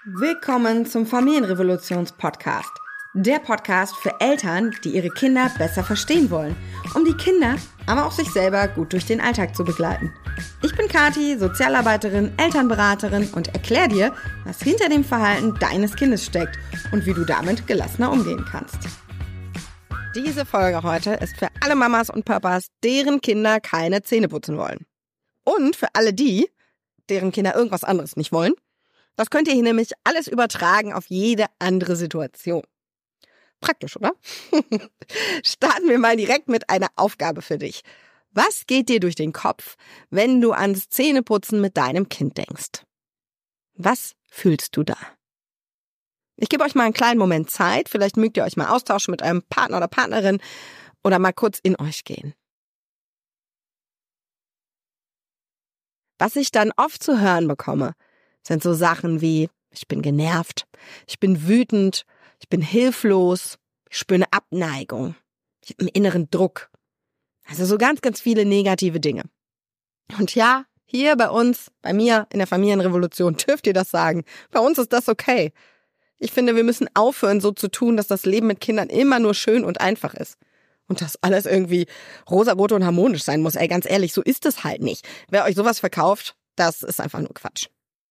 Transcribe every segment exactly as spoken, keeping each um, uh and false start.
Willkommen zum Familienrevolutions-Podcast. Der Podcast für Eltern, die ihre Kinder besser verstehen wollen, um die Kinder, aber auch sich selber gut durch den Alltag zu begleiten. Ich bin Kathi, Sozialarbeiterin, Elternberaterin und erkläre dir, was hinter dem Verhalten deines Kindes steckt und wie du damit gelassener umgehen kannst. Diese Folge heute ist für alle Mamas und Papas, deren Kinder keine Zähne putzen wollen. Und für alle die, deren Kinder irgendwas anderes nicht wollen. Das könnt ihr hier nämlich alles übertragen auf jede andere Situation. Praktisch, oder? Starten wir mal direkt mit einer Aufgabe für dich. Was geht dir durch den Kopf, wenn du ans Zähneputzen mit deinem Kind denkst? Was fühlst du da? Ich gebe euch mal einen kleinen Moment Zeit. Vielleicht mögt ihr euch mal austauschen mit eurem Partner oder Partnerin oder mal kurz in euch gehen. Was ich dann oft zu hören bekomme, sind so Sachen wie, ich bin genervt, ich bin wütend, ich bin hilflos, ich spüre eine Abneigung, ich habe einen inneren Druck. Also so ganz, ganz viele negative Dinge. Und ja, hier bei uns, bei mir in der Familienrevolution dürft ihr das sagen. Bei uns ist das okay. Ich finde, wir müssen aufhören, so zu tun, dass das Leben mit Kindern immer nur schön und einfach ist. Und dass alles irgendwie rosarot und harmonisch sein muss. Ey, ganz ehrlich, so ist es halt nicht. Wer euch sowas verkauft, das ist einfach nur Quatsch.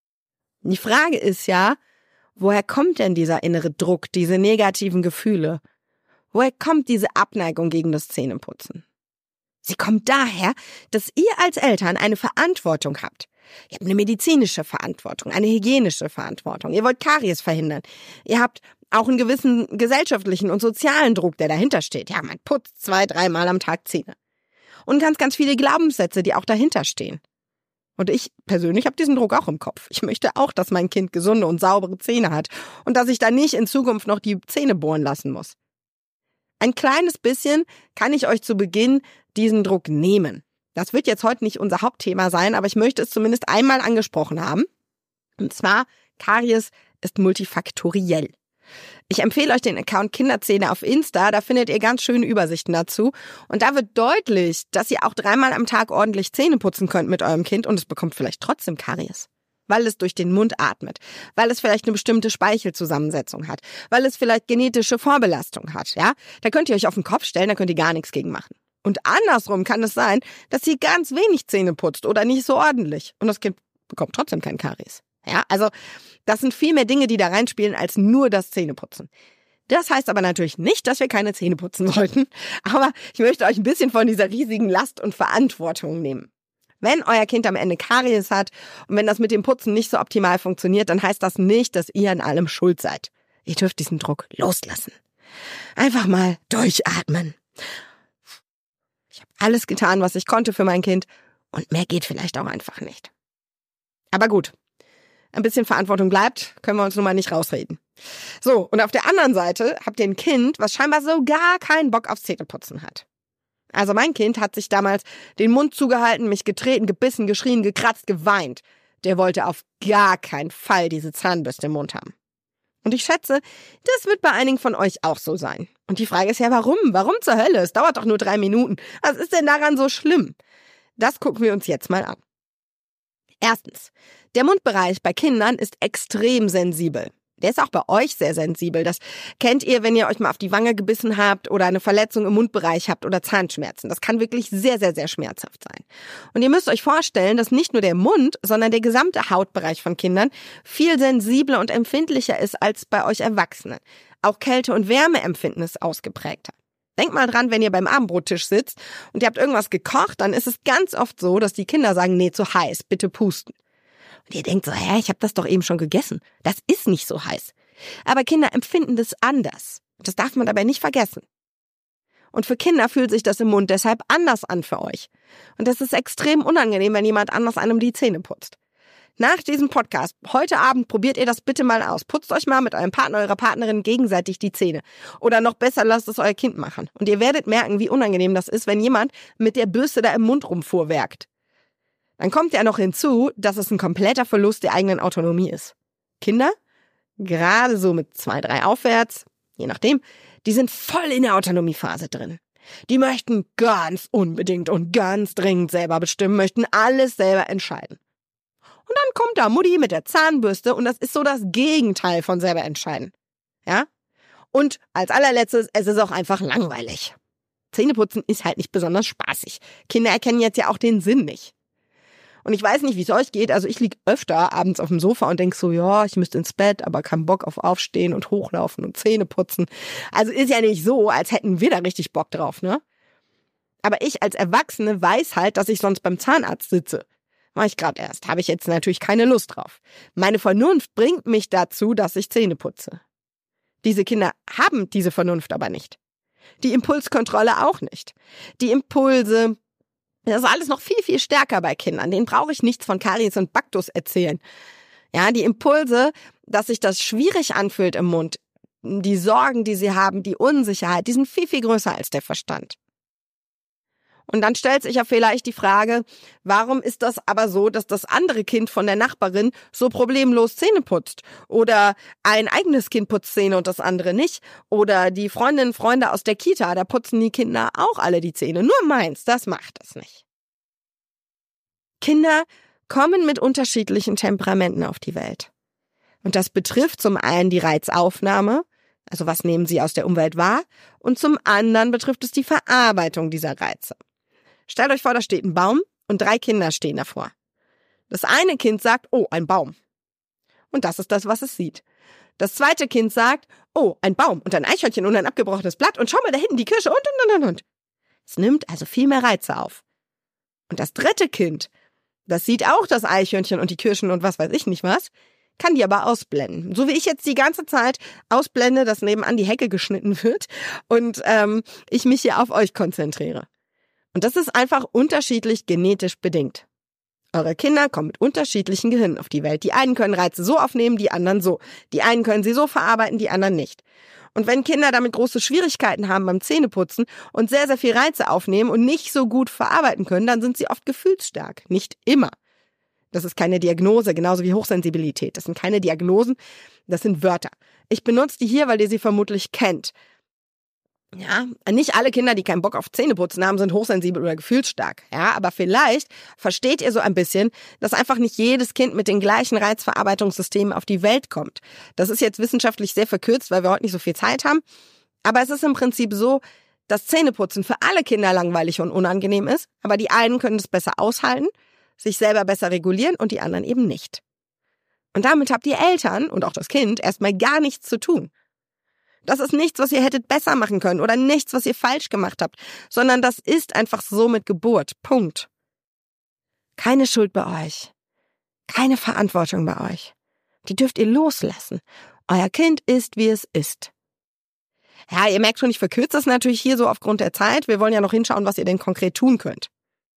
Die Frage ist ja, woher kommt denn dieser innere Druck, diese negativen Gefühle? Woher kommt diese Abneigung gegen das Zähneputzen? Sie kommt daher, dass ihr als Eltern eine Verantwortung habt. Ihr habt eine medizinische Verantwortung, eine hygienische Verantwortung. Ihr wollt Karies verhindern. Ihr habt auch einen gewissen gesellschaftlichen und sozialen Druck, der dahinter steht. Ja, man putzt zwei, dreimal am Tag Zähne. Und ganz, ganz viele Glaubenssätze, die auch dahinter stehen. Und ich persönlich habe diesen Druck auch im Kopf. Ich möchte auch, dass mein Kind gesunde und saubere Zähne hat und dass ich da nicht in Zukunft noch die Zähne bohren lassen muss. Ein kleines bisschen kann ich euch zu Beginn diesen Druck nehmen. Das wird jetzt heute nicht unser Hauptthema sein, aber ich möchte es zumindest einmal angesprochen haben. Und zwar, Karies ist multifaktoriell. Ich empfehle euch den Account Kinderzähne auf Insta, da findet ihr ganz schöne Übersichten dazu. Und da wird deutlich, dass ihr auch dreimal am Tag ordentlich Zähne putzen könnt mit eurem Kind und es bekommt vielleicht trotzdem Karies. Weil es durch den Mund atmet, weil es vielleicht eine bestimmte Speichelzusammensetzung hat, weil es vielleicht genetische Vorbelastung hat, ja? Da könnt ihr euch auf den Kopf stellen, da könnt ihr gar nichts gegen machen. Und andersrum kann es sein, dass ihr ganz wenig Zähne putzt oder nicht so ordentlich und das Kind bekommt trotzdem kein Karies. Ja, also das sind viel mehr Dinge, die da reinspielen, als nur das Zähneputzen. Das heißt aber natürlich nicht, dass wir keine Zähne putzen sollten, aber ich möchte euch ein bisschen von dieser riesigen Last und Verantwortung nehmen. Wenn euer Kind am Ende Karies hat und wenn das mit dem Putzen nicht so optimal funktioniert, dann heißt das nicht, dass ihr an allem schuld seid. Ihr dürft diesen Druck loslassen. Einfach mal durchatmen. Ich habe alles getan, was ich konnte für mein Kind und mehr geht vielleicht auch einfach nicht. Aber gut. Ein bisschen Verantwortung bleibt, können wir uns nun mal nicht rausreden. So, und auf der anderen Seite habt ihr ein Kind, was scheinbar so gar keinen Bock aufs Zähneputzen hat. Also mein Kind hat sich damals den Mund zugehalten, mich getreten, gebissen, geschrien, gekratzt, geweint. Der wollte auf gar keinen Fall diese Zahnbürste im Mund haben. Und ich schätze, das wird bei einigen von euch auch so sein. Und die Frage ist ja, warum? Warum zur Hölle? Es dauert doch nur drei Minuten. Was ist denn daran so schlimm? Das gucken wir uns jetzt mal an. Erstens, der Mundbereich bei Kindern ist extrem sensibel. Der ist auch bei euch sehr sensibel. Das kennt ihr, wenn ihr euch mal auf die Wange gebissen habt oder eine Verletzung im Mundbereich habt oder Zahnschmerzen. Das kann wirklich sehr, sehr, sehr schmerzhaft sein. Und ihr müsst euch vorstellen, dass nicht nur der Mund, sondern der gesamte Hautbereich von Kindern viel sensibler und empfindlicher ist als bei euch Erwachsenen. Auch Kälte- und Wärmeempfinden ist ausgeprägter. Denkt mal dran, wenn ihr beim Abendbrottisch sitzt und ihr habt irgendwas gekocht, dann ist es ganz oft so, dass die Kinder sagen, nee, zu heiß, bitte pusten. Und ihr denkt so, hä, ich habe das doch eben schon gegessen. Das ist nicht so heiß. Aber Kinder empfinden das anders. Das darf man dabei nicht vergessen. Und für Kinder fühlt sich das im Mund deshalb anders an für euch. Und das ist extrem unangenehm, wenn jemand anders einem die Zähne putzt. Nach diesem Podcast, heute Abend, probiert ihr das bitte mal aus. Putzt euch mal mit eurem Partner, eurer Partnerin gegenseitig die Zähne. Oder noch besser, lasst es euer Kind machen. Und ihr werdet merken, wie unangenehm das ist, wenn jemand mit der Bürste da im Mund rumfuhrwerkt. Dann kommt ja noch hinzu, dass es ein kompletter Verlust der eigenen Autonomie ist. Kinder, gerade so mit zwei, drei aufwärts, je nachdem, die sind voll in der Autonomiephase drin. Die möchten ganz unbedingt und ganz dringend selber bestimmen, möchten alles selber entscheiden. Und dann kommt da Mutti mit der Zahnbürste und das ist so das Gegenteil von selber entscheiden. Ja? Und als allerletztes, es ist auch einfach langweilig. Zähneputzen ist halt nicht besonders spaßig. Kinder erkennen jetzt ja auch den Sinn nicht. Und ich weiß nicht, wie es euch geht, also ich lieg öfter abends auf dem Sofa und denk so, ja, ich müsste ins Bett, aber keinen Bock auf Aufstehen und Hochlaufen und Zähne putzen. Also ist ja nicht so, als hätten wir da richtig Bock drauf, ne? Aber ich als Erwachsene weiß halt, dass ich sonst beim Zahnarzt sitze. Mach ich gerade erst, habe ich jetzt natürlich keine Lust drauf. Meine Vernunft bringt mich dazu, dass ich Zähne putze. Diese Kinder haben diese Vernunft aber nicht. Die Impulskontrolle auch nicht. Die Impulse, das ist alles noch viel, viel stärker bei Kindern. Denen brauche ich nichts von Karies und Baktus erzählen. Ja, die Impulse, dass sich das schwierig anfühlt im Mund, die Sorgen, die sie haben, die Unsicherheit, die sind viel, viel größer als der Verstand. Und dann stellt sich ja vielleicht die Frage, warum ist das aber so, dass das andere Kind von der Nachbarin so problemlos Zähne putzt? Oder ein eigenes Kind putzt Zähne und das andere nicht? Oder die Freundinnen und Freunde aus der Kita, da putzen die Kinder auch alle die Zähne. Nur meins, das macht es nicht. Kinder kommen mit unterschiedlichen Temperamenten auf die Welt. Und das betrifft zum einen die Reizaufnahme, also was nehmen sie aus der Umwelt wahr, und zum anderen betrifft es die Verarbeitung dieser Reize. Stellt euch vor, da steht ein Baum und drei Kinder stehen davor. Das eine Kind sagt, oh, ein Baum. Und das ist das, was es sieht. Das zweite Kind sagt, oh, ein Baum und ein Eichhörnchen und ein abgebrochenes Blatt und schau mal da hinten die Kirsche und, und, und, und. Es nimmt also viel mehr Reize auf. Und das dritte Kind, das sieht auch das Eichhörnchen und die Kirschen und was weiß ich nicht was, kann die aber ausblenden. So wie ich jetzt die ganze Zeit ausblende, dass nebenan die Hecke geschnitten wird und ähm, ich mich hier auf euch konzentriere. Und das ist einfach unterschiedlich genetisch bedingt. Eure Kinder kommen mit unterschiedlichen Gehirnen auf die Welt. Die einen können Reize so aufnehmen, die anderen so. Die einen können sie so verarbeiten, die anderen nicht. Und wenn Kinder damit große Schwierigkeiten haben beim Zähneputzen und sehr, sehr viel Reize aufnehmen und nicht so gut verarbeiten können, dann sind sie oft gefühlsstark. Nicht immer. Das ist keine Diagnose, genauso wie Hochsensibilität. Das sind keine Diagnosen, das sind Wörter. Ich benutze die hier, weil ihr sie vermutlich kennt. Ja, nicht alle Kinder, die keinen Bock auf Zähneputzen haben, sind hochsensibel oder gefühlsstark. Ja, aber vielleicht versteht ihr so ein bisschen, dass einfach nicht jedes Kind mit den gleichen Reizverarbeitungssystemen auf die Welt kommt. Das ist jetzt wissenschaftlich sehr verkürzt, weil wir heute nicht so viel Zeit haben. Aber es ist im Prinzip so, dass Zähneputzen für alle Kinder langweilig und unangenehm ist, aber die einen können es besser aushalten, sich selber besser regulieren und die anderen eben nicht. Und damit habt ihr Eltern und auch das Kind erstmal gar nichts zu tun. Das ist nichts, was ihr hättet besser machen können oder nichts, was ihr falsch gemacht habt, sondern das ist einfach so mit Geburt. Punkt. Keine Schuld bei euch. Keine Verantwortung bei euch. Die dürft ihr loslassen. Euer Kind ist, wie es ist. Ja, ihr merkt schon, ich verkürze das natürlich hier so aufgrund der Zeit. Wir wollen ja noch hinschauen, was ihr denn konkret tun könnt.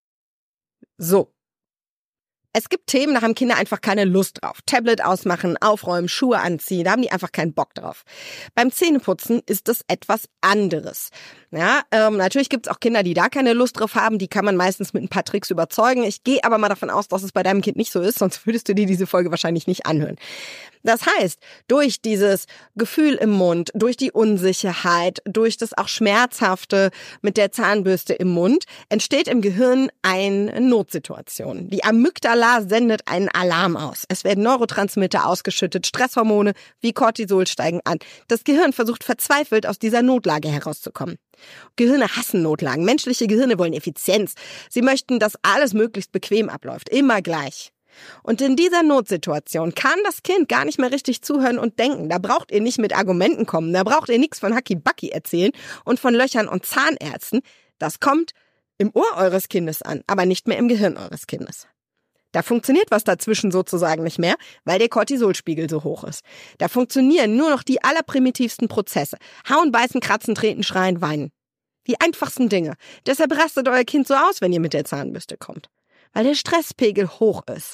So. Es gibt Themen, da haben Kinder einfach keine Lust drauf. Tablet ausmachen, aufräumen, Schuhe anziehen, da haben die einfach keinen Bock drauf. Beim Zähneputzen ist das etwas anderes. Ja, ähm, natürlich gibt es auch Kinder, die da keine Lust drauf haben. Die kann man meistens mit ein paar Tricks überzeugen. Ich gehe aber mal davon aus, dass es bei deinem Kind nicht so ist, sonst würdest du dir diese Folge wahrscheinlich nicht anhören. Das heißt, durch dieses Gefühl im Mund, durch die Unsicherheit, durch das auch Schmerzhafte mit der Zahnbürste im Mund, entsteht im Gehirn eine Notsituation. Die Amygdala sendet einen Alarm aus. Es werden Neurotransmitter ausgeschüttet, Stresshormone wie Cortisol steigen an. Das Gehirn versucht verzweifelt, aus dieser Notlage herauszukommen. Gehirne hassen Notlagen. Menschliche Gehirne wollen Effizienz. Sie möchten, dass alles möglichst bequem abläuft, immer gleich. Und in dieser Notsituation kann das Kind gar nicht mehr richtig zuhören und denken. Da braucht ihr nicht mit Argumenten kommen. Da braucht ihr nichts von Hacki-Backi erzählen und von Löchern und Zahnärzten. Das kommt im Ohr eures Kindes an, aber nicht mehr im Gehirn eures Kindes. Da funktioniert was dazwischen sozusagen nicht mehr, weil der Cortisolspiegel so hoch ist. Da funktionieren nur noch die allerprimitivsten Prozesse. Hauen, beißen, kratzen, treten, schreien, weinen. Die einfachsten Dinge. Deshalb rastet euer Kind so aus, wenn ihr mit der Zahnbürste kommt. Weil der Stresspegel hoch ist.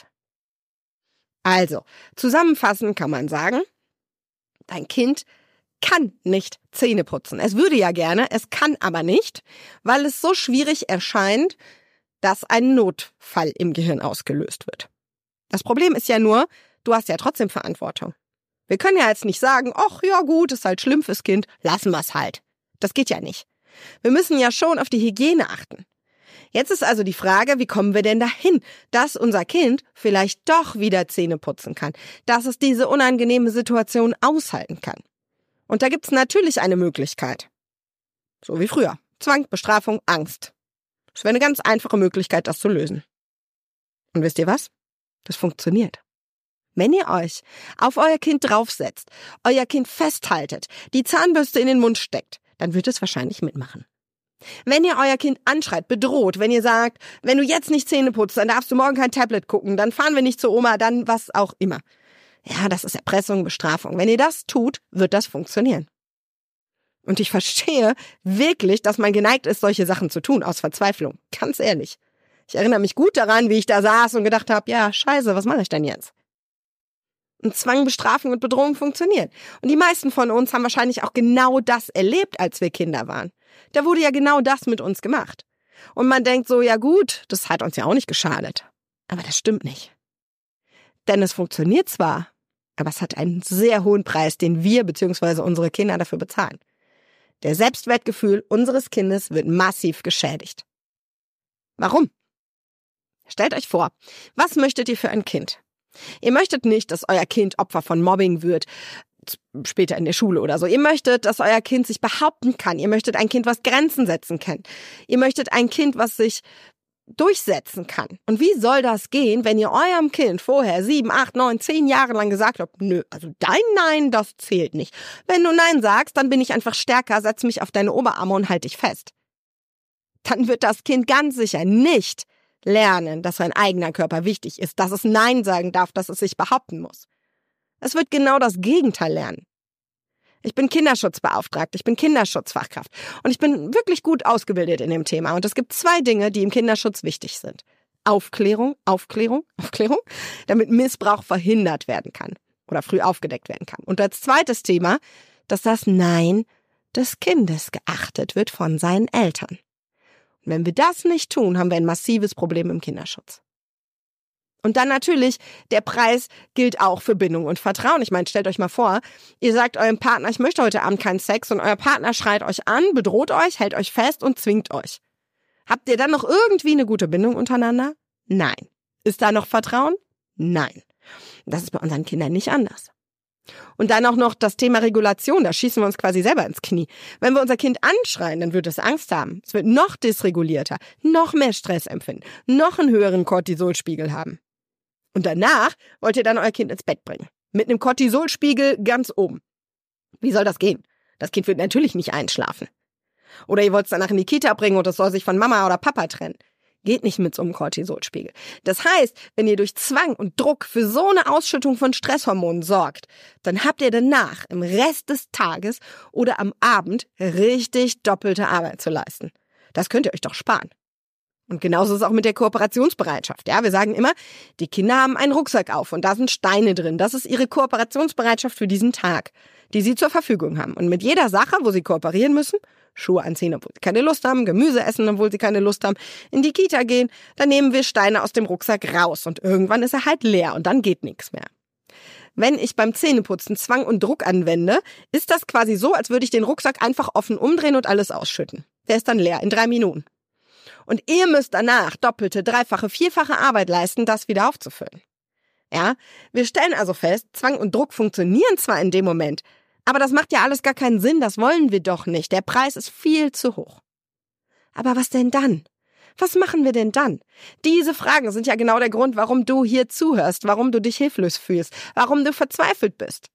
Also, zusammenfassend kann man sagen, dein Kind kann nicht Zähne putzen. Es würde ja gerne, es kann aber nicht, weil es so schwierig erscheint, dass ein Notfall im Gehirn ausgelöst wird. Das Problem ist ja nur, du hast ja trotzdem Verantwortung. Wir können ja jetzt nicht sagen, ach ja gut, ist halt schlimm fürs Kind, lassen wir es halt. Das geht ja nicht. Wir müssen ja schon auf die Hygiene achten. Jetzt ist also die Frage, wie kommen wir denn dahin, dass unser Kind vielleicht doch wieder Zähne putzen kann, dass es diese unangenehme Situation aushalten kann. Und da gibt's natürlich eine Möglichkeit. So wie früher. Zwang, Bestrafung, Angst. Das wäre eine ganz einfache Möglichkeit, das zu lösen. Und wisst ihr was? Das funktioniert. Wenn ihr euch auf euer Kind draufsetzt, euer Kind festhaltet, die Zahnbürste in den Mund steckt, dann wird es wahrscheinlich mitmachen. Wenn ihr euer Kind anschreit, bedroht, wenn ihr sagt, wenn du jetzt nicht Zähne putzt, dann darfst du morgen kein Tablet gucken, dann fahren wir nicht zur Oma, dann was auch immer. Ja, das ist Erpressung, Bestrafung. Wenn ihr das tut, wird das funktionieren. Und ich verstehe wirklich, dass man geneigt ist, solche Sachen zu tun, aus Verzweiflung. Ganz ehrlich. Ich erinnere mich gut daran, wie ich da saß und gedacht habe, ja, scheiße, was mache ich denn jetzt? Und Zwang, Bestrafung und Bedrohung funktionieren. Und die meisten von uns haben wahrscheinlich auch genau das erlebt, als wir Kinder waren. Da wurde ja genau das mit uns gemacht. Und man denkt so, ja gut, das hat uns ja auch nicht geschadet. Aber das stimmt nicht. Denn es funktioniert zwar, aber es hat einen sehr hohen Preis, den wir bzw. unsere Kinder dafür bezahlen. Der Selbstwertgefühl unseres Kindes wird massiv geschädigt. Warum? Stellt euch vor, was möchtet ihr für ein Kind? Ihr möchtet nicht, dass euer Kind Opfer von Mobbing wird, später in der Schule oder so. Ihr möchtet, dass euer Kind sich behaupten kann. Ihr möchtet ein Kind, was Grenzen setzen kann. Ihr möchtet ein Kind, was sich durchsetzen kann. Und wie soll das gehen, wenn ihr eurem Kind vorher sieben, acht, neun, zehn Jahre lang gesagt habt, nö, also dein Nein, das zählt nicht. Wenn du Nein sagst, dann bin ich einfach stärker, setz mich auf deine Oberarme und halt dich fest. Dann wird das Kind ganz sicher nicht lernen, dass sein eigener Körper wichtig ist, dass es Nein sagen darf, dass es sich behaupten muss. Es wird genau das Gegenteil lernen. Ich bin Kinderschutzbeauftragte, ich bin Kinderschutzfachkraft und ich bin wirklich gut ausgebildet in dem Thema. Und es gibt zwei Dinge, die im Kinderschutz wichtig sind. Aufklärung, Aufklärung, Aufklärung, damit Missbrauch verhindert werden kann oder früh aufgedeckt werden kann. Und als zweites Thema, dass das Nein des Kindes geachtet wird von seinen Eltern. Und wenn wir das nicht tun, haben wir ein massives Problem im Kinderschutz. Und dann natürlich, der Preis gilt auch für Bindung und Vertrauen. Ich meine, stellt euch mal vor, ihr sagt eurem Partner, ich möchte heute Abend keinen Sex und euer Partner schreit euch an, bedroht euch, hält euch fest und zwingt euch. Habt ihr dann noch irgendwie eine gute Bindung untereinander? Nein. Ist da noch Vertrauen? Nein. Das ist bei unseren Kindern nicht anders. Und dann auch noch das Thema Regulation, da schießen wir uns quasi selber ins Knie. Wenn wir unser Kind anschreien, dann wird es Angst haben. Es wird noch dysregulierter, noch mehr Stress empfinden, noch einen höheren Cortisolspiegel haben. Und danach wollt ihr dann euer Kind ins Bett bringen. Mit einem Cortisolspiegel ganz oben. Wie soll das gehen? Das Kind wird natürlich nicht einschlafen. Oder ihr wollt es danach in die Kita bringen und es soll sich von Mama oder Papa trennen. Geht nicht mit so einem Cortisolspiegel. Das heißt, wenn ihr durch Zwang und Druck für so eine Ausschüttung von Stresshormonen sorgt, dann habt ihr danach im Rest des Tages oder am Abend richtig doppelte Arbeit zu leisten. Das könnt ihr euch doch sparen. Und genauso ist es auch mit der Kooperationsbereitschaft. Ja, wir sagen immer, die Kinder haben einen Rucksack auf und da sind Steine drin. Das ist ihre Kooperationsbereitschaft für diesen Tag, die sie zur Verfügung haben. Und mit jeder Sache, wo sie kooperieren müssen, Schuhe anziehen, obwohl sie keine Lust haben, Gemüse essen, obwohl sie keine Lust haben, in die Kita gehen, dann nehmen wir Steine aus dem Rucksack raus und irgendwann ist er halt leer und dann geht nichts mehr. Wenn ich beim Zähneputzen Zwang und Druck anwende, ist das quasi so, als würde ich den Rucksack einfach offen umdrehen und alles ausschütten. Der ist dann leer in drei Minuten. Und ihr müsst danach doppelte, dreifache, vierfache Arbeit leisten, das wieder aufzufüllen. Ja, wir stellen also fest, Zwang und Druck funktionieren zwar in dem Moment, aber das macht ja alles gar keinen Sinn, das wollen wir doch nicht. Der Preis ist viel zu hoch. Aber was denn dann? Was machen wir denn dann? Diese Fragen sind ja genau der Grund, warum du hier zuhörst, warum du dich hilflos fühlst, warum du verzweifelt bist.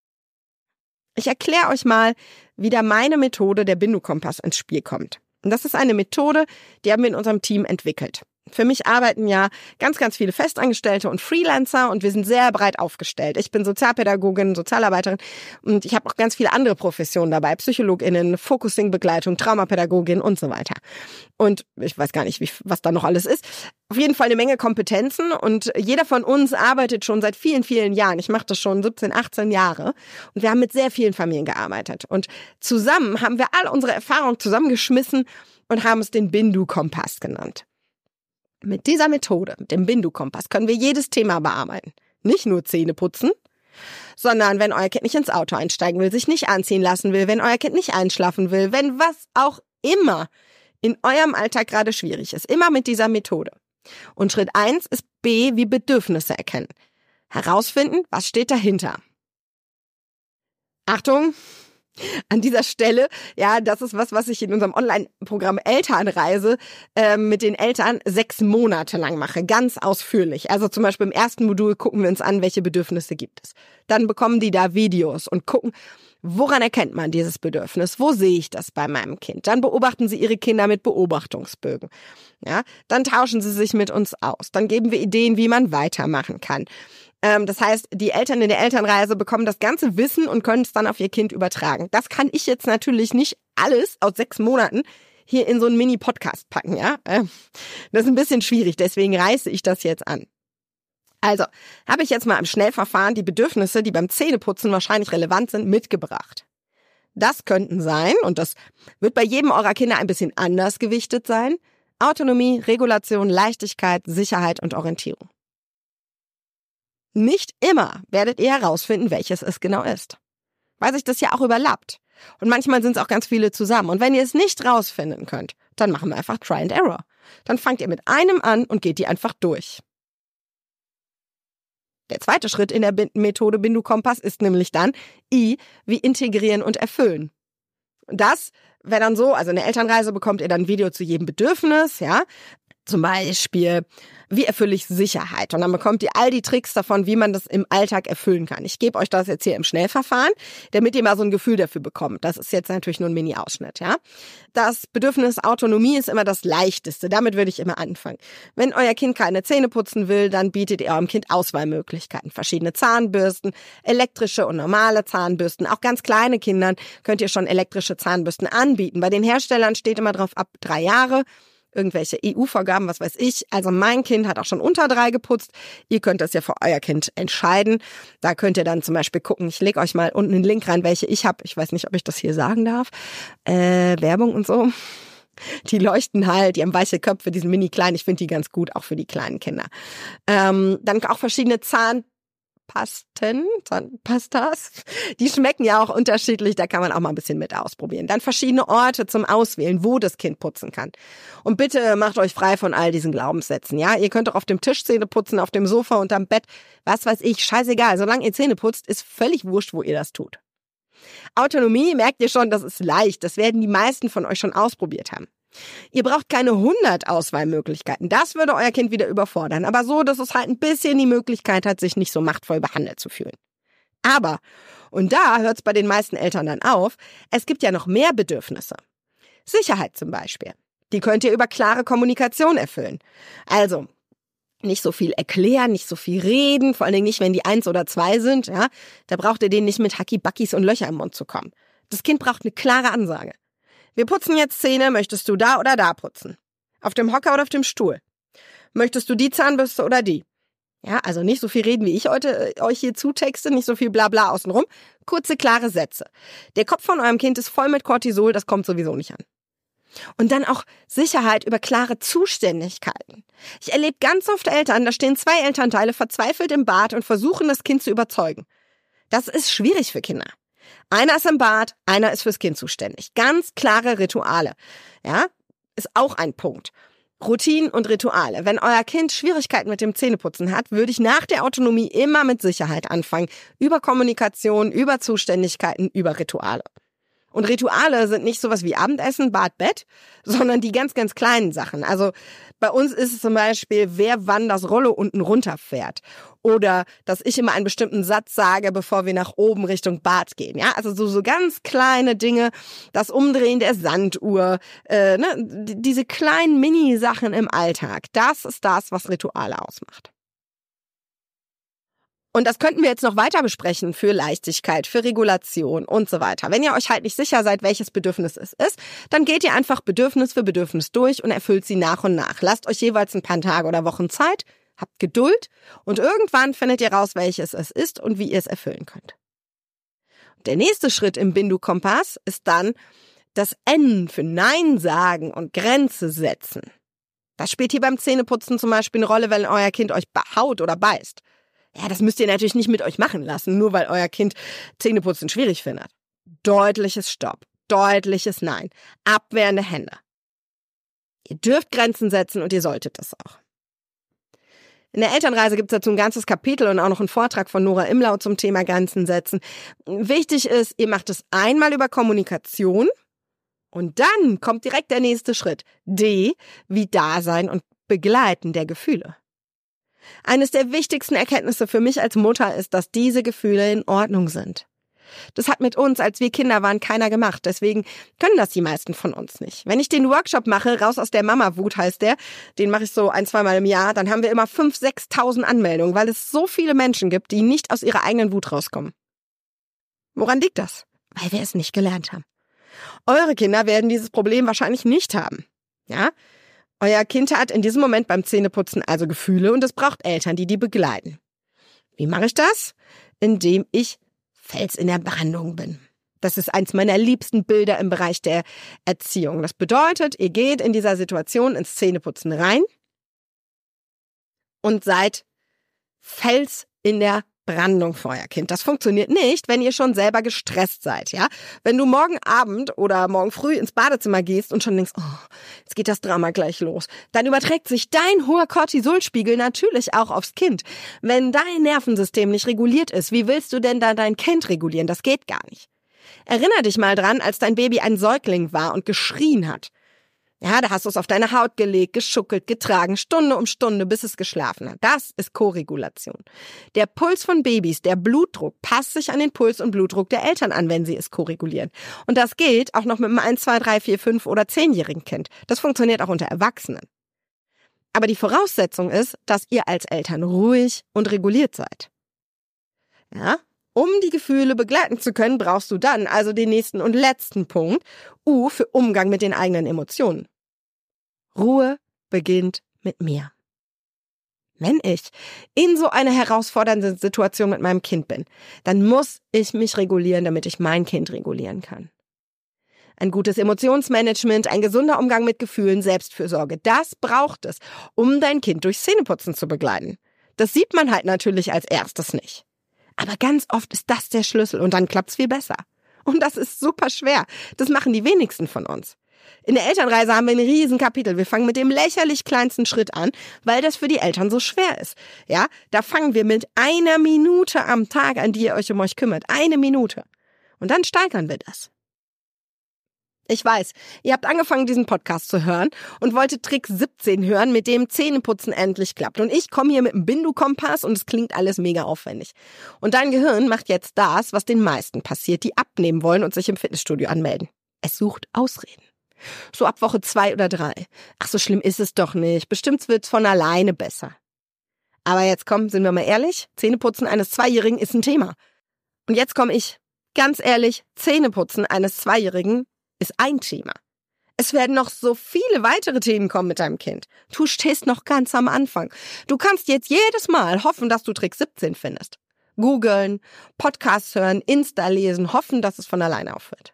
Ich erkläre euch mal, wie da meine Methode der Bindu-Kompass ins Spiel kommt. Und das ist eine Methode, die haben wir in unserem Team entwickelt. Für mich arbeiten ja ganz, ganz viele Festangestellte und Freelancer und wir sind sehr breit aufgestellt. Ich bin Sozialpädagogin, Sozialarbeiterin und ich habe auch ganz viele andere Professionen dabei. PsychologInnen, Focusing-Begleitung, Traumapädagogin und so weiter. Und ich weiß gar nicht, wie, was da noch alles ist. Auf jeden Fall eine Menge Kompetenzen und jeder von uns arbeitet schon seit vielen, vielen Jahren. Ich mache das schon siebzehn, achtzehn Jahre und wir haben mit sehr vielen Familien gearbeitet. Und zusammen haben wir all unsere Erfahrungen zusammengeschmissen und haben es den Bindu-Kompass genannt. Mit dieser Methode, mit dem Bindu-Kompass, können wir jedes Thema bearbeiten. Nicht nur Zähne putzen, sondern wenn euer Kind nicht ins Auto einsteigen will, sich nicht anziehen lassen will, wenn euer Kind nicht einschlafen will, wenn was auch immer in eurem Alltag gerade schwierig ist. Immer mit dieser Methode. Und Schritt eins ist B wie Bedürfnisse erkennen. Herausfinden, was steht dahinter. Achtung! An dieser Stelle, ja, das ist was, was ich in unserem Online-Programm Elternreise äh, mit den Eltern sechs Monate lang mache, ganz ausführlich. Also zum Beispiel im ersten Modul gucken wir uns an, welche Bedürfnisse gibt es. Dann bekommen die da Videos und gucken, woran erkennt man dieses Bedürfnis? Wo sehe ich das bei meinem Kind? Dann beobachten sie ihre Kinder mit Beobachtungsbögen. Ja, dann tauschen sie sich mit uns aus. Dann geben wir Ideen, wie man weitermachen kann. Das heißt, die Eltern in der Elternreise bekommen das ganze Wissen und können es dann auf ihr Kind übertragen. Das kann ich jetzt natürlich nicht alles aus sechs Monaten hier in so einen Mini-Podcast packen, ja. Das ist ein bisschen schwierig, deswegen reiße ich das jetzt an. Also, habe ich jetzt mal im Schnellverfahren die Bedürfnisse, die beim Zähneputzen wahrscheinlich relevant sind, mitgebracht. Das könnten sein, und das wird bei jedem eurer Kinder ein bisschen anders gewichtet sein, Autonomie, Regulation, Leichtigkeit, Sicherheit und Orientierung. Nicht immer werdet ihr herausfinden, welches es genau ist, weil sich das ja auch überlappt. Und manchmal sind es auch ganz viele zusammen. Und wenn ihr es nicht rausfinden könnt, dann machen wir einfach Try and Error. Dann fangt ihr mit einem an und geht die einfach durch. Der zweite Schritt in der Methode Bindu-Kompass ist nämlich dann I wie integrieren und erfüllen. Das wäre dann so, also in der Elternreise bekommt ihr dann ein Video zu jedem Bedürfnis, ja. Zum Beispiel, wie erfülle ich Sicherheit? Und dann bekommt ihr all die Tricks davon, wie man das im Alltag erfüllen kann. Ich gebe euch das jetzt hier im Schnellverfahren, damit ihr mal so ein Gefühl dafür bekommt. Das ist jetzt natürlich nur ein Mini-Ausschnitt, ja. Das Bedürfnis Autonomie ist immer das Leichteste. Damit würde ich immer anfangen. Wenn euer Kind keine Zähne putzen will, dann bietet ihr eurem Kind Auswahlmöglichkeiten. Verschiedene Zahnbürsten, elektrische und normale Zahnbürsten. Auch ganz kleine Kindern könnt ihr schon elektrische Zahnbürsten anbieten. Bei den Herstellern steht immer drauf, ab drei Jahre. Irgendwelche E U-Vorgaben, was weiß ich. Also mein Kind hat auch schon unter drei geputzt. Ihr könnt das ja für euer Kind entscheiden. Da könnt ihr dann zum Beispiel gucken, ich lege euch mal unten einen Link rein, welche ich habe. Ich weiß nicht, ob ich das hier sagen darf. Äh, Werbung und so. Die leuchten halt, die haben weiche Köpfe, die sind mini klein. Ich finde die ganz gut, auch für die kleinen Kinder. Ähm, dann auch verschiedene Zahn Pasten, Zahnpastas, die schmecken ja auch unterschiedlich, da kann man auch mal ein bisschen mit ausprobieren. Dann verschiedene Orte zum Auswählen, wo das Kind putzen kann. Und bitte macht euch frei von all diesen Glaubenssätzen, ja? Ihr könnt auch auf dem Tisch Zähne putzen, auf dem Sofa, unterm Bett, was weiß ich, scheißegal. Solange ihr Zähne putzt, ist völlig wurscht, wo ihr das tut. Autonomie, merkt ihr schon, das ist leicht. Das werden die meisten von euch schon ausprobiert haben. Ihr braucht keine hundert Auswahlmöglichkeiten. Das würde euer Kind wieder überfordern. Aber so, dass es halt ein bisschen die Möglichkeit hat, sich nicht so machtvoll behandelt zu fühlen. Aber, und da hört es bei den meisten Eltern dann auf, es gibt ja noch mehr Bedürfnisse. Sicherheit zum Beispiel. Die könnt ihr über klare Kommunikation erfüllen. Also, nicht so viel erklären, nicht so viel reden, vor allen Dingen nicht, wenn die eins oder zwei sind. Ja, da braucht ihr denen nicht mit Hacki-Backis und Löcher im Mund zu kommen. Das Kind braucht eine klare Ansage. Wir putzen jetzt Zähne, möchtest du da oder da putzen? Auf dem Hocker oder auf dem Stuhl? Möchtest du die Zahnbürste oder die? Ja, also nicht so viel reden, wie ich heute äh, euch hier zutexte, nicht so viel Blabla außenrum. Kurze, klare Sätze. Der Kopf von eurem Kind ist voll mit Cortisol, das kommt sowieso nicht an. Und dann auch Sicherheit über klare Zuständigkeiten. Ich erlebe ganz oft Eltern, da stehen zwei Elternteile verzweifelt im Bad und versuchen, das Kind zu überzeugen. Das ist schwierig für Kinder. Einer ist im Bad, einer ist fürs Kind zuständig. Ganz klare Rituale. Ja, ist auch ein Punkt. Routinen und Rituale. Wenn euer Kind Schwierigkeiten mit dem Zähneputzen hat, würde ich nach der Autonomie immer mit Sicherheit anfangen. Über Kommunikation, über Zuständigkeiten, über Rituale. Und Rituale sind nicht sowas wie Abendessen, Bad, Bett, sondern die ganz, ganz kleinen Sachen. Also bei uns ist es zum Beispiel, wer wann das Rollo unten runterfährt. Oder dass ich immer einen bestimmten Satz sage, bevor wir nach oben Richtung Bad gehen. Ja, also so, so ganz kleine Dinge, das Umdrehen der Sanduhr, äh, ne, diese kleinen Mini-Sachen im Alltag. Das ist das, was Rituale ausmacht. Und das könnten wir jetzt noch weiter besprechen für Leichtigkeit, für Regulation und so weiter. Wenn ihr euch halt nicht sicher seid, welches Bedürfnis es ist, dann geht ihr einfach Bedürfnis für Bedürfnis durch und erfüllt sie nach und nach. Lasst euch jeweils ein paar Tage oder Wochen Zeit, habt Geduld und irgendwann findet ihr raus, welches es ist und wie ihr es erfüllen könnt. Der nächste Schritt im Bindu-Kompass ist dann das N für Nein sagen und Grenze setzen. Das spielt hier beim Zähneputzen zum Beispiel eine Rolle, wenn euer Kind euch haut oder beißt. Ja, das müsst ihr natürlich nicht mit euch machen lassen, nur weil euer Kind Zähneputzen schwierig findet. Deutliches Stopp, deutliches Nein, abwehrende Hände. Ihr dürft Grenzen setzen und ihr solltet das auch. In der Elternreise gibt es dazu ein ganzes Kapitel und auch noch einen Vortrag von Nora Imlau zum Thema Grenzen setzen. Wichtig ist, ihr macht es einmal über Kommunikation und dann kommt direkt der nächste Schritt. D wie Dasein und Begleiten der Gefühle. Eines der wichtigsten Erkenntnisse für mich als Mutter ist, dass diese Gefühle in Ordnung sind. Das hat mit uns, als wir Kinder waren, keiner gemacht. Deswegen können das die meisten von uns nicht. Wenn ich den Workshop mache, raus aus der Mama-Wut heißt der, den mache ich so ein, zweimal im Jahr, dann haben wir immer fünf, sechstausend Anmeldungen, weil es so viele Menschen gibt, die nicht aus ihrer eigenen Wut rauskommen. Woran liegt das? Weil wir es nicht gelernt haben. Eure Kinder werden dieses Problem wahrscheinlich nicht haben. Ja? Euer Kind hat in diesem Moment beim Zähneputzen also Gefühle und es braucht Eltern, die die begleiten. Wie mache ich das? Indem ich Fels in der Brandung bin. Das ist eins meiner liebsten Bilder im Bereich der Erziehung. Das bedeutet, ihr geht in dieser Situation ins Zähneputzen rein und seid Fels in der Brandung für euer Kind. Das funktioniert nicht, wenn ihr schon selber gestresst seid, ja? Wenn du morgen Abend oder morgen früh ins Badezimmer gehst und schon denkst, oh, jetzt geht das Drama gleich los, dann überträgt sich dein hoher Cortisolspiegel natürlich auch aufs Kind. Wenn dein Nervensystem nicht reguliert ist, wie willst du denn da dein Kind regulieren? Das geht gar nicht. Erinner dich mal dran, als dein Baby ein Säugling war und geschrien hat. Ja, da hast du es auf deine Haut gelegt, geschuckelt, getragen, Stunde um Stunde, bis es geschlafen hat. Das ist Koregulation. Der Puls von Babys, der Blutdruck, passt sich an den Puls und Blutdruck der Eltern an, wenn sie es koregulieren. Und das geht auch noch mit einem eins, zwei, drei, vier, fünf oder zehnjährigen Kind. Das funktioniert auch unter Erwachsenen. Aber die Voraussetzung ist, dass ihr als Eltern ruhig und reguliert seid. Ja? Um die Gefühle begleiten zu können, brauchst du dann also den nächsten und letzten Punkt, U für Umgang mit den eigenen Emotionen. Ruhe beginnt mit mir. Wenn ich in so einer herausfordernden Situation mit meinem Kind bin, dann muss ich mich regulieren, damit ich mein Kind regulieren kann. Ein gutes Emotionsmanagement, ein gesunder Umgang mit Gefühlen, Selbstfürsorge, das braucht es, um dein Kind durchs Zähneputzen zu begleiten. Das sieht man halt natürlich als erstes nicht. Aber ganz oft ist das der Schlüssel und dann klappt's viel besser. Und das ist super schwer. Das machen die wenigsten von uns. In der Elternreise haben wir ein riesen Kapitel. Wir fangen mit dem lächerlich kleinsten Schritt an, weil das für die Eltern so schwer ist. Ja, da fangen wir mit einer Minute am Tag, an die ihr euch um euch kümmert. Eine Minute. Und dann steigern wir das. Ich weiß, ihr habt angefangen, diesen Podcast zu hören und wolltet Trick siebzehn hören, mit dem Zähneputzen endlich klappt. Und ich komme hier mit einem Bindu-Kompass und es klingt alles mega aufwendig. Und dein Gehirn macht jetzt das, was den meisten passiert, die abnehmen wollen und sich im Fitnessstudio anmelden. Es sucht Ausreden. So ab Woche zwei oder drei. Ach, so schlimm ist es doch nicht. Bestimmt wird's von alleine besser. Aber jetzt komm, sind wir mal ehrlich, Zähneputzen eines Zweijährigen ist ein Thema. Und jetzt komme ich. Ganz ehrlich, Zähneputzen eines Zweijährigen ist ein Thema. Es werden noch so viele weitere Themen kommen mit deinem Kind. Du stehst noch ganz am Anfang. Du kannst jetzt jedes Mal hoffen, dass du Trick siebzehn findest. Googeln, Podcasts hören, Insta lesen, hoffen, dass es von alleine aufhört.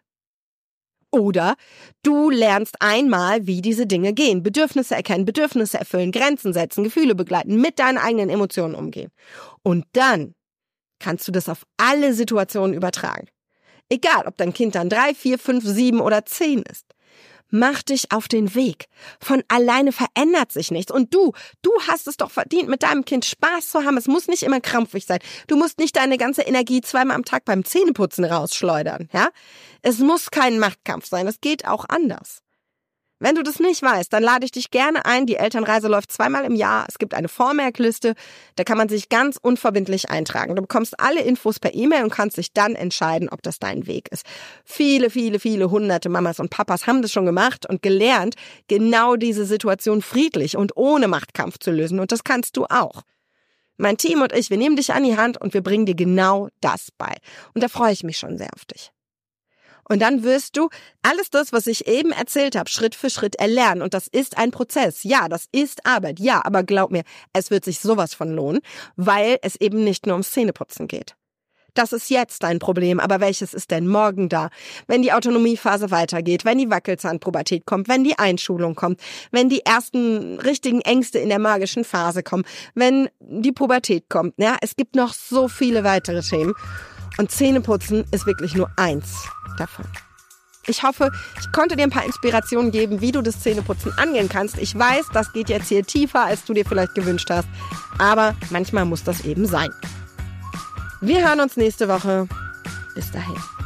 Oder du lernst einmal, wie diese Dinge gehen. Bedürfnisse erkennen, Bedürfnisse erfüllen, Grenzen setzen, Gefühle begleiten, mit deinen eigenen Emotionen umgehen. Und dann kannst du das auf alle Situationen übertragen. Egal, ob dein Kind dann drei, vier, fünf, sieben oder zehn ist. Mach dich auf den Weg. Von alleine verändert sich nichts. Und du, du hast es doch verdient, mit deinem Kind Spaß zu haben. Es muss nicht immer krampfig sein. Du musst nicht deine ganze Energie zweimal am Tag beim Zähneputzen rausschleudern, ja? Es muss kein Machtkampf sein. Es geht auch anders. Wenn du das nicht weißt, dann lade ich dich gerne ein. Die Elternreise läuft zweimal im Jahr. Es gibt eine Vormerkliste. Da kann man sich ganz unverbindlich eintragen. Du bekommst alle Infos per E-Mail und kannst dich dann entscheiden, ob das dein Weg ist. Viele, viele, viele hunderte Mamas und Papas haben das schon gemacht und gelernt, genau diese Situation friedlich und ohne Machtkampf zu lösen. Und das kannst du auch. Mein Team und ich, wir nehmen dich an die Hand und wir bringen dir genau das bei. Und da freue ich mich schon sehr auf dich. Und dann wirst du alles das, was ich eben erzählt habe, Schritt für Schritt erlernen. Und das ist ein Prozess. Ja, das ist Arbeit. Ja, aber glaub mir, es wird sich sowas von lohnen, weil es eben nicht nur ums Zähneputzen geht. Das ist jetzt dein Problem, aber welches ist denn morgen da? Wenn die Autonomiephase weitergeht, wenn die Wackelzahnpubertät kommt, wenn die Einschulung kommt, wenn die ersten richtigen Ängste in der magischen Phase kommen, wenn die Pubertät kommt. Ja, es gibt noch so viele weitere Themen. Und Zähneputzen ist wirklich nur eins davon. Ich hoffe, ich konnte dir ein paar Inspirationen geben, wie du das Zähneputzen angehen kannst. Ich weiß, das geht jetzt hier tiefer, als du dir vielleicht gewünscht hast. Aber manchmal muss das eben sein. Wir hören uns nächste Woche. Bis dahin.